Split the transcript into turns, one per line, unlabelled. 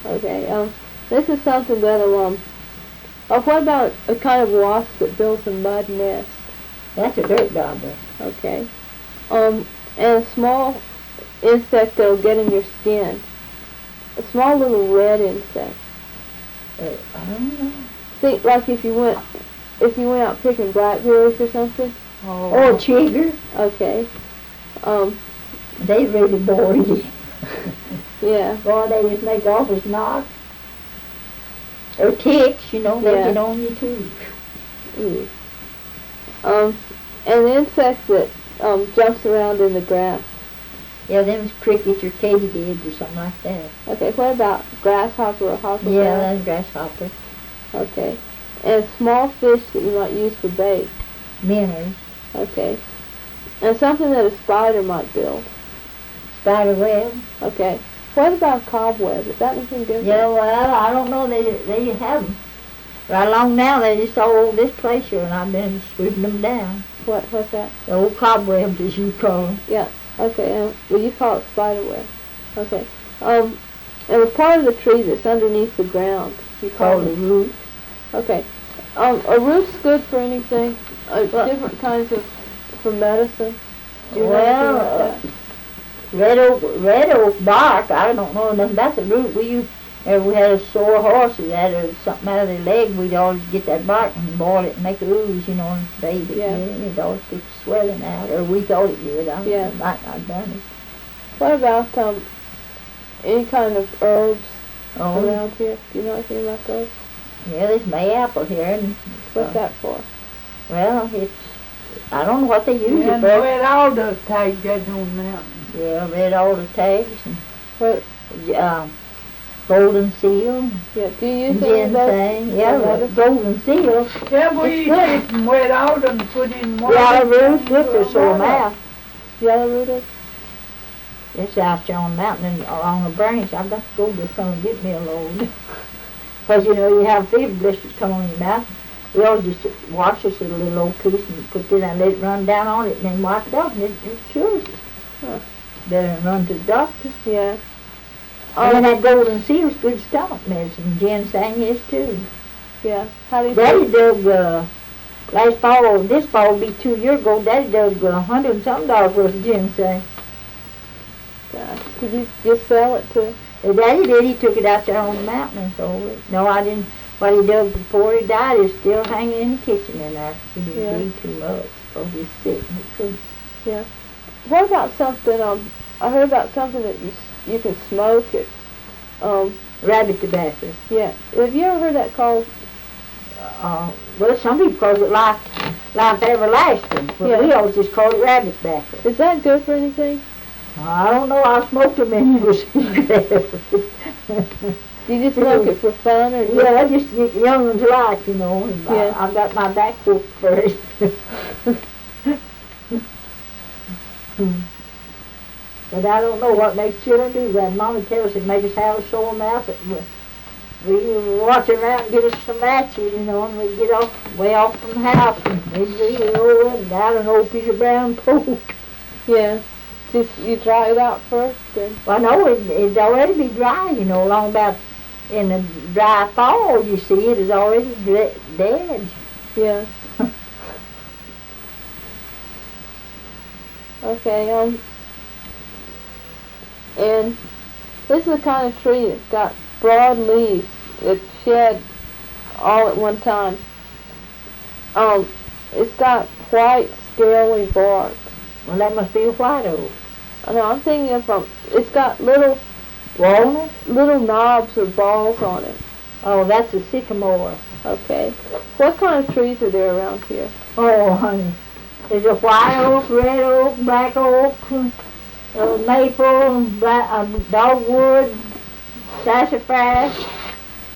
Okay. This is something that'll what about a kind of wasp that builds a mud nest?
That's a dirt dauber.
Okay. And a small insect that'll get in your skin. A small little red insect.
I don't know.
Think like if you went out picking blackberries or something.
Oh, chigger.
Okay.
They really bore you.
Yeah.
Boy, they just make awful snot. Or ticks, they get on you too.
An insect that jumps around in the grass.
Yeah, them crickets or katydids or something like that.
Okay, what about grasshopper or hopper?
Yeah, that's grasshopper.
Okay. And small fish that you might use for bait.
Minnows.
Okay. And something that a spider might build.
Spider web.
Okay. What about cobweb? Is that anything different?
Yeah, well, I don't know. They have them. Right along now, they just all over this place here, and I've been sweeping them down.
What's that?
The old cobwebs, as you call them.
Yeah. Okay. Well, you call it spider web. Okay. And a part of the tree that's underneath the ground, you call
the root.
Okay. A root's good for anything. Different kinds of for medicine. Do you know anything like that?
Red oak bark, I don't know nothing about the root. We had a sore horse that had something out of their leg, we'd always get that bark and boil it and make a ooze, and bathe it.
Yeah.
It always gets swelling out, or we thought it did. I might not have done it.
What about any kind of herbs around here? Do you know anything about those?
Yeah, there's mayapple here. And
what's that for?
Well, I don't know what they use it for.
Red alder tag that's on the mountain.
Yeah, red alder tags and golden seal.
Yeah, do you use ginseng?
Yeah, golden seal.
Yeah, we take some red alder and put in water.
Yellow root, good for sore mouth.
Yellow root is?
It's out there on the mountain and along the branch. I've got to go to some and get me a load. Because, you have fever blisters come on your mouth. We always just wash this with a little old piece and put it and let it run down on it and then wipe it off and it cures it.
Huh.
Better than run to the doctor.
Yeah.
And then that golden seal is good stomach medicine. Ginseng is too.
Yeah. How do you
Daddy dug, last fall, this fall will be 2 years ago, Daddy dug $100 and something worth of ginseng.
God. Did you just sell it to?
Daddy did. He took it out there on the mountain and sold it. No, I didn't. What he dug before he died is still hanging in the kitchen in there. He didn't do too much. So he's sick and he couldn't.
Yeah. What about something, I heard about something that you can smoke it.
Rabbit tobacco.
Yeah. Have you ever heard that called?
Well, some people call it life everlasting, but we always just call it rabbit tobacco.
Is that good for anything?
I don't know. I smoked them and it was
Do you just smoke it for fun or?
Yeah, I just young ones like, And I got my back whooped first. But I don't know what makes children do that. Mama tells us it makes us have a sore mouth. We watch around and get us some matches, and we get way off from the house, and we roll and down an old piece of brown pork.
Yeah. Just you dry it out first?
Well, no, it'd already be dry, along about in the dry fall, you see, it is already dead.
Yeah. Okay, and this is the kind of tree that's got broad leaves that shed all at one time. It's got white, scaly bark.
Well, that must be a white oak.
No, I'm thinking of it's got little
walnuts,
little knobs or balls on it.
Oh, that's a sycamore.
Okay. What kind of trees are there around here?
Oh, honey, there's a white oak, red oak, black oak, maple, dogwood, sassafras,